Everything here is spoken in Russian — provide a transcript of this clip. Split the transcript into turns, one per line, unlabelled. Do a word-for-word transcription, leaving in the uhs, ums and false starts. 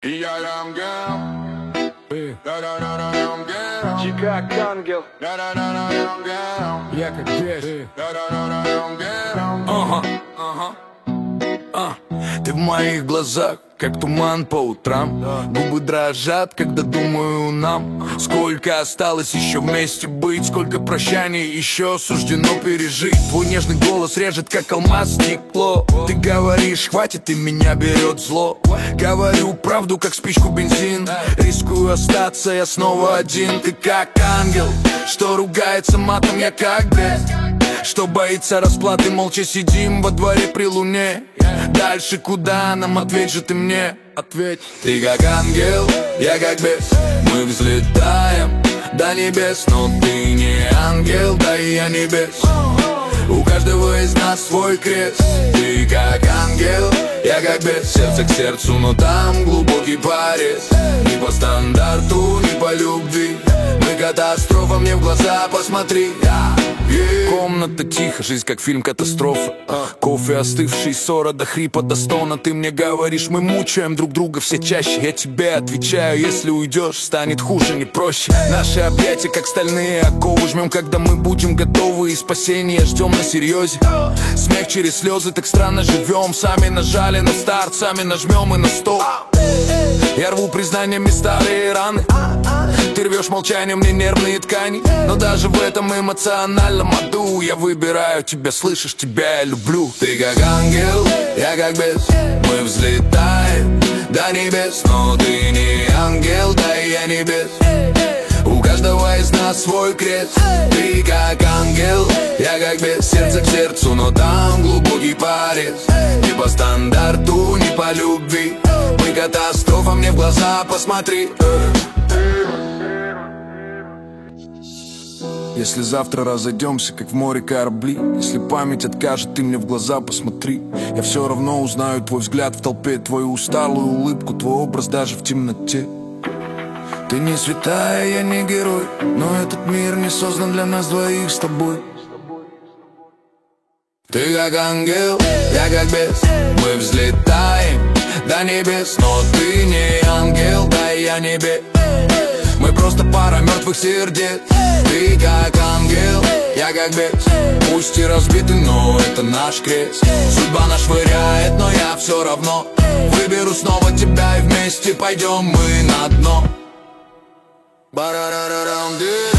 Я ангел,
Ты как ангел,
я как бес.
Ага, ага. А, ты в моих глазах, как туман по утрам. Губы дрожат, когда думаю нам. Сколько осталось еще вместе быть, сколько прощаний еще суждено пережить. Твой нежный голос режет, как алмаз стекло. Ты говоришь, хватит, и меня берет зло. Говорю правду, как спичку бензин. Рискую остаться, я снова один. Ты как ангел, что ругается матом, я как бес, что боится расплаты. Молча сидим во дворе при луне. Дальше куда нам, ответь же ты мне, ответь. Ты как ангел, я как бес. Мы взлетаем до небес, но ты не ангел, да и я не бес. У каждого из нас свой крест. Ты как ангел, я как бес. Сердце к сердцу, но там глубокий порез. Ни по стандарту, ни по любви. Мы катастрофа, мне в глаза посмотри. Yeah. Комната тихо, жизнь как фильм катастрофа. uh. Кофе остывший, ссора до хрипа, до стона. Ты мне говоришь, мы мучаем друг друга все чаще. Я тебе отвечаю, если уйдешь, станет хуже, не проще. Наши объятия как стальные оковы. Жмем, когда мы будем готовы, и спасение ждем на серьезе. Смех через слезы, так странно живем. Сами нажали на старт, сами нажмем и на стоп. Я рву признаниями старые раны. Ты рвешь молчанием мне нервные ткани. Но даже в этом эмоциональном аду я выбираю тебя, слышишь, тебя я люблю. Ты как ангел, я как бес. Мы взлетаем до небес, но ты не ангел, да и я не бес. У каждого из нас свой крест. Ты как ангел, я как бес. Сердце к сердцу, но там глубокий порез. Не по стандарту, не по любви. Мы катастрофа, мне в глаза посмотри. Если завтра разойдемся, как в море корабли, если память откажет, ты мне в глаза посмотри. Я все равно узнаю твой взгляд в толпе, твою усталую улыбку, твой образ даже в темноте. Ты не святая, я не герой, но этот мир не создан для нас двоих с тобой. Ты как ангел, я как бес. Мы взлетаем до небес, но ты не ангел, да и я не бес. Мы просто пара мертвых сердец. Ты как ангел, я как бес. Пусть и разбитый, но это наш крест. Судьба нас швыряет, но я все равно выберу снова тебя, и вместе пойдем мы на дно. Ба-ра-ра-ра-рам-ди.